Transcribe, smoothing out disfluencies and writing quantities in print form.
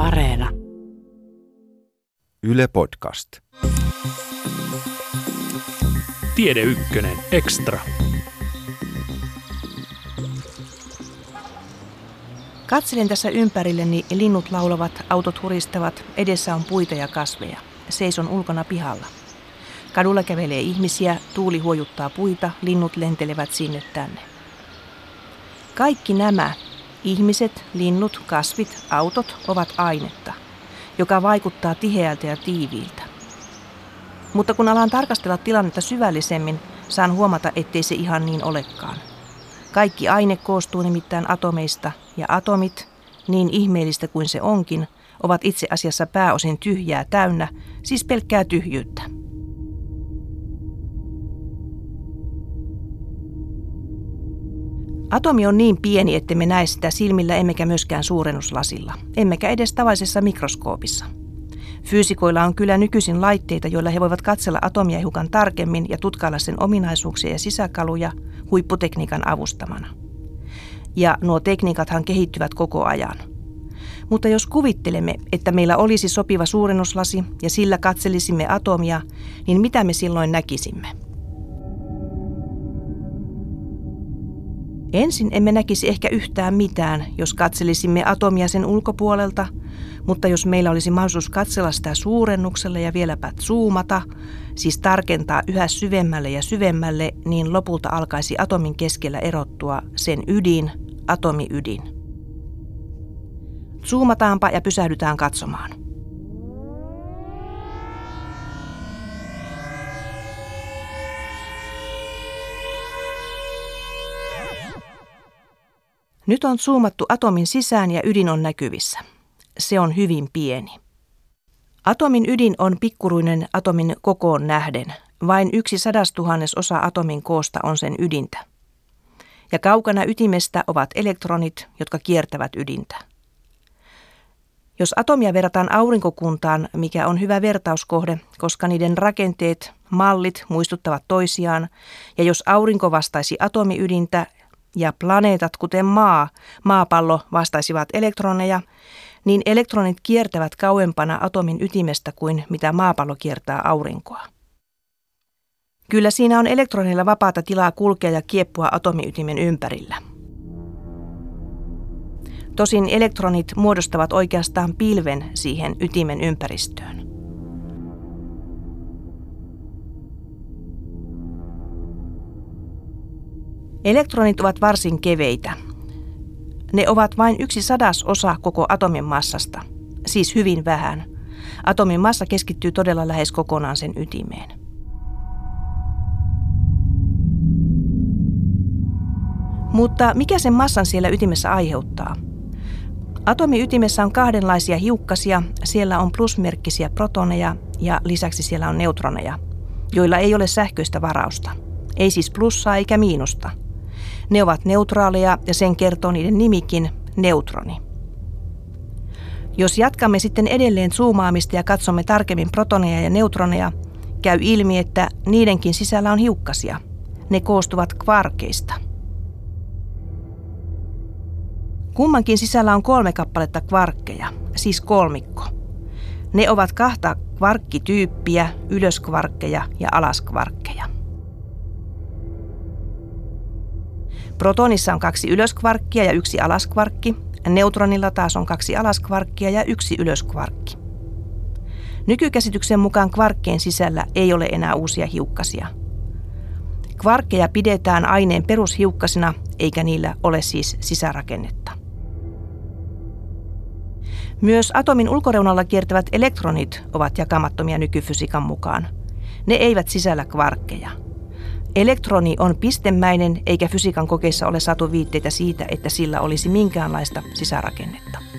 Areena. Yle Podcast. Tiede Ykkönen Extra. Katselen tässä ympärilleni, linnut laulavat, autot huristavat, edessä on puita ja kasveja. Seison ulkona pihalla. Kadulla kävelee ihmisiä, tuuli huojuttaa puita, linnut lentelevät sinne tänne. Kaikki nämä, ihmiset, linnut, kasvit, autot, ovat ainetta, joka vaikuttaa tiheältä ja tiiviiltä. Mutta kun alan tarkastella tilannetta syvällisemmin, saan huomata, ettei se ihan niin olekaan. Kaikki aine koostuu nimittäin atomeista, ja atomit, niin ihmeellistä kuin se onkin, ovat itse asiassa pääosin tyhjää täynnä, siis pelkkää tyhjyyttä. Atomi on niin pieni, ettemme näe sitä silmillä emmekä myöskään suurennuslasilla, emmekä edes tavallisessa mikroskoopissa. Fyysikoilla on kyllä nykyisin laitteita, joilla he voivat katsella atomia hiukan tarkemmin ja tutkailla sen ominaisuuksia ja sisäkaluja huipputekniikan avustamana. Ja nuo tekniikathan kehittyvät koko ajan. Mutta jos kuvittelemme, että meillä olisi sopiva suurennuslasi ja sillä katselisimme atomia, niin mitä me silloin näkisimme? Ensin emme näkisi ehkä yhtään mitään, jos katselisimme atomia sen ulkopuolelta, mutta jos meillä olisi mahdollisuus katsella sitä suurennuksella ja vieläpä zoomata, siis tarkentaa yhä syvemmälle ja syvemmälle, niin lopulta alkaisi atomin keskellä erottua sen ydin, atomiydin. Zoomataanpa ja pysähdytään katsomaan. Nyt on zoomattu atomin sisään ja ydin on näkyvissä. Se on hyvin pieni. Atomin ydin on pikkuruinen atomin kokoon nähden. Vain 1/100,000 atomin koosta on sen ydintä. Ja kaukana ytimestä ovat elektronit, jotka kiertävät ydintä. Jos atomia verrataan aurinkokuntaan, mikä on hyvä vertauskohde, koska niiden rakenteet, mallit muistuttavat toisiaan, ja jos aurinko vastaisi atomiydintä, ja planeetat, kuten maapallo, vastaisivat elektroneja, niin elektronit kiertävät kauempana atomin ytimestä kuin mitä maapallo kiertää aurinkoa. Kyllä siinä on elektroneilla vapaata tilaa kulkea ja kieppua atomiytimen ympärillä. Tosin elektronit muodostavat oikeastaan pilven siihen ytimen ympäristöön. Elektronit ovat varsin keveitä. Ne ovat vain 1/100 koko atomin massasta, siis hyvin vähän. Atomin massa keskittyy todella lähes kokonaan sen ytimeen. Mutta mikä sen massan siellä ytimessä aiheuttaa? Atomin ytimessä on kahdenlaisia hiukkasia, siellä on plusmerkkisiä protoneja ja lisäksi siellä on neutroneja, joilla ei ole sähköistä varausta. Ei siis plussaa eikä miinusta. Ne ovat neutraaleja ja sen kertoo niiden nimikin, neutroni. Jos jatkamme sitten edelleen zoomaamista ja katsomme tarkemmin protoneja ja neutroneja, käy ilmi, että niidenkin sisällä on hiukkasia. Ne koostuvat kvarkeista. Kummankin sisällä on 3 kappaletta kvarkkeja, siis kolmikko. Ne ovat 2 kvarkkityyppiä, ylöskvarkkeja ja alaskvarkkeja. Protonissa on 2 ylöskvarkkia ja 1 alaskvarkki. Neutronilla taas on 2 alaskvarkkia ja 1 ylöskvarkki. Nykykäsityksen mukaan kvarkkien sisällä ei ole enää uusia hiukkasia. Kvarkkeja pidetään aineen perushiukkasina, eikä niillä ole siis sisärakennetta. Myös atomin ulkoreunalla kiertävät elektronit ovat jakamattomia nykyfysiikan mukaan. Ne eivät sisällä kvarkkeja. Elektroni on pistemäinen, eikä fysiikan kokeissa ole saatu viitteitä siitä, että sillä olisi minkäänlaista sisärakennetta.